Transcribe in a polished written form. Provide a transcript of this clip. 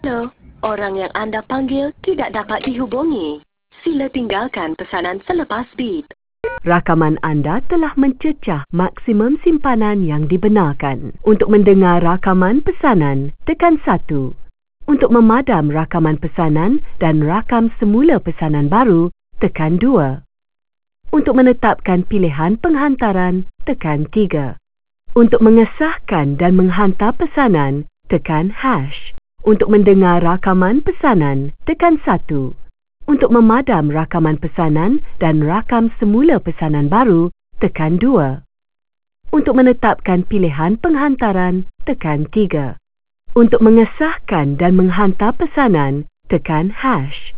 Halo, orang yang anda panggil tidak dapat dihubungi. Sila tinggalkan pesanan selepas bip. Rakaman anda telah mencecah maksimum simpanan yang dibenarkan. Untuk mendengar rakaman pesanan, tekan 1. Untuk memadam rakaman pesanan dan rakam semula pesanan baru, tekan 2. Untuk menetapkan pilihan penghantaran, tekan 3. Untuk mengesahkan dan menghantar pesanan, tekan #. Untuk mendengar rakaman pesanan, tekan 1. Untuk memadam rakaman pesanan dan rakam semula pesanan baru, tekan 2. Untuk menetapkan pilihan penghantaran, tekan 3. Untuk mengesahkan dan menghantar pesanan, tekan #.